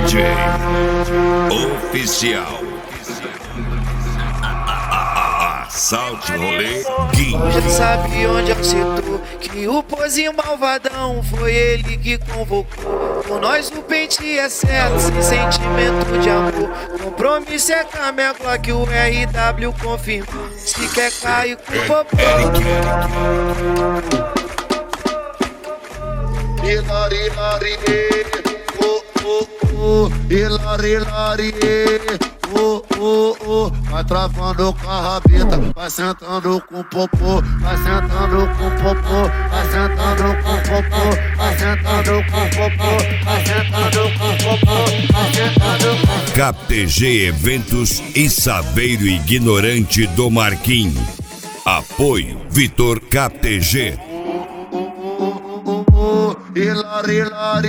DJ oficial. Assalto Rolê King. Já sabe onde é o setor, que o pozinho malvadão foi ele que convocou. Com nós o pente é certo, sem sentimento de amor. Compromisso é com a minha Glock, o RW confirmou. Se quer cair com o popô. Hilari, lari, hilari, lari, vai travando com a rabeta, vai sentando com o popô, vai sentando com o popô, vai sentando com o popô, vai sentando com o popô, vai sentando com o popô, vai sentando com o popô. CapTG Eventos e Saveiro Ignorante do Marquinhos. Apoio Vitor CapTG. Hilari, lari,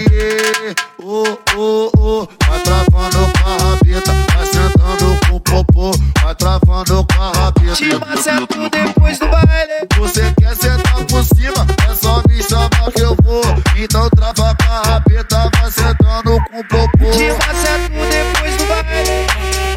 vai travando com a rabeta, vai sentando com o popô, vai travando com a rabeta. Te maceto depois do baile. Você quer sentar por cima, é só me chamar que eu vou. Então trava com a rabeta, vai sentando com o popô. Te maceto depois do baile.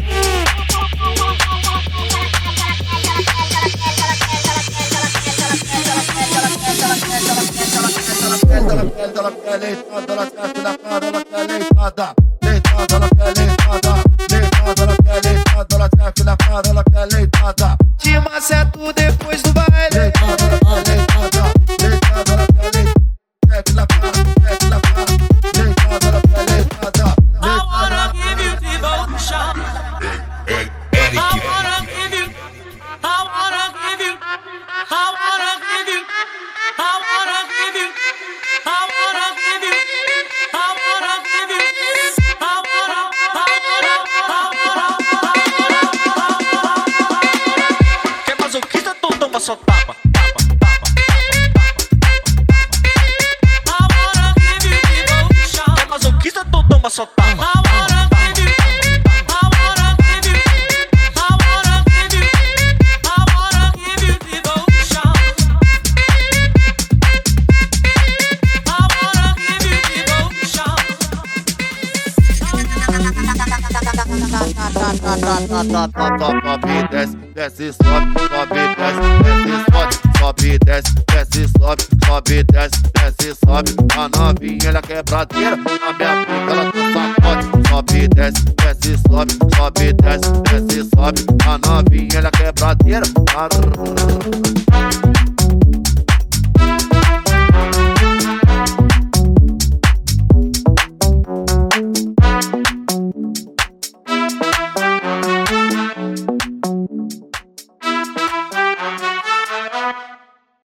Ela quer leitada, ela quer que na cara, ela quer leitada. Leitada, ela quer leitada. Leitada, ela quer leitada, ela quer que na cara, ela quer leitada. Te maceto depois do baile. Leitada, ela quer leitada. Leitada, ela quer leitada. Quer que na cara, quer que na cara. Leitada, ela quer leitada. I wanna give you devotion. I wanna give you. I wanna give you. I wanna give you. I wanna give you. I wanna give you. I wanna give you. I wanna. Que masoquista, tu toma só tapa. I wanna give you devotion. Que masoquista, tu toma só tapa. Sobe, desce, desce, sobe, sobe, desce, desce, sobe, sobe, desce, desce, sobe, sobe, desce, desce, sobe. A novinha ela quebradeira, a minha puta ela tá sacode. Sobe, desce, desce, sobe, sobe, desce, desce, sobe. A novinha ela quebradeira.